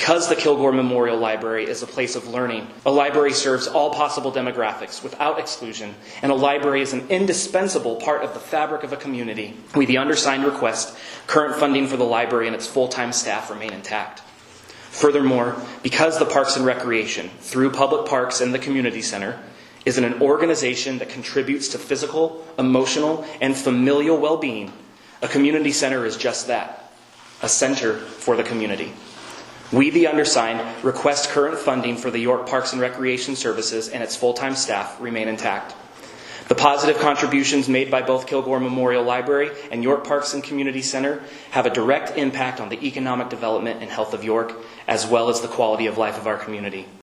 Because the Kilgore Memorial Library is a place of learning, a library serves all possible demographics without exclusion, and a library is an indispensable part of the fabric of a community, we, the undersigned, request current funding for the library and its full-time staff remain intact. Furthermore, because the Parks and Recreation, through Public Parks and the Community Center, is an organization that contributes to physical, emotional, and familial well-being, a community center is just that, a center for the community. We, the undersigned, request current funding for the York Parks and Recreation Services and its full-time staff remain intact. The positive contributions made by both Kilgore Memorial Library and York Parks and Community Center have a direct impact on the economic development and health of York, as well as the quality of life of our community.